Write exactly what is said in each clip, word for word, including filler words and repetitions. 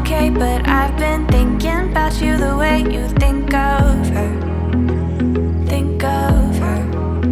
okay, but I've been thinking about you the way you think of her. Think of her.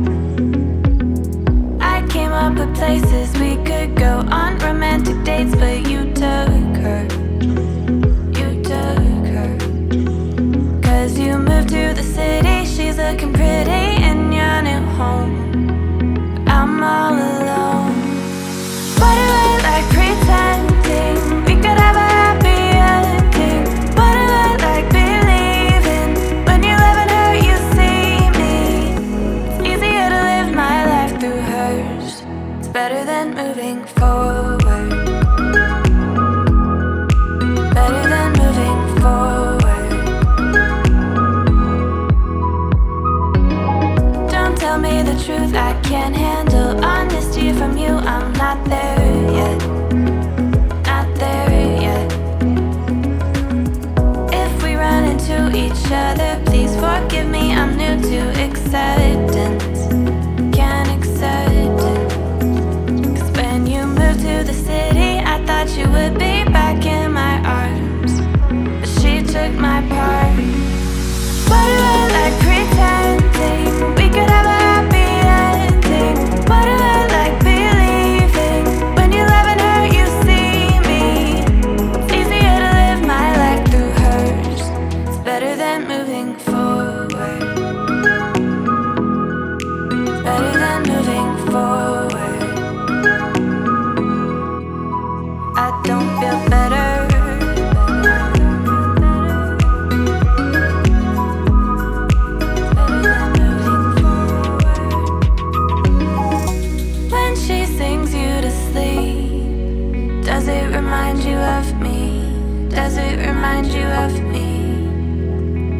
I came up with places we could go on romantic dates, but you took her. You took her. Cause you moved to the city, she's looking pretty in your new home. I'm all alone. Why do I like pretending we could have a happy ending? Why do I like believing when you live in her, you see me? It's easier to live my life through hers. It's better than moving forward. Better than moving forward. Don't tell me the truth, I can't handle honesty from you. I'm not there yet. Not there yet. If we run into each other, please forgive me, I'm new to acceptance. Can't accept it. Cause when you moved to the city, I thought you would be back in my arms, but she took my part. Why do I like pretending we could have a happy ending? Why do I like believing when you live in her, you see me? It's easier to live my life through hers. It's better than moving forward. Better than moving forward. I don't feel better. When she sings you to sleep, does it remind you of me? Does it remind you of me?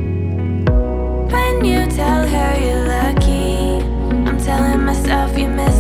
When you tell her you're lucky, I'm telling myself you miss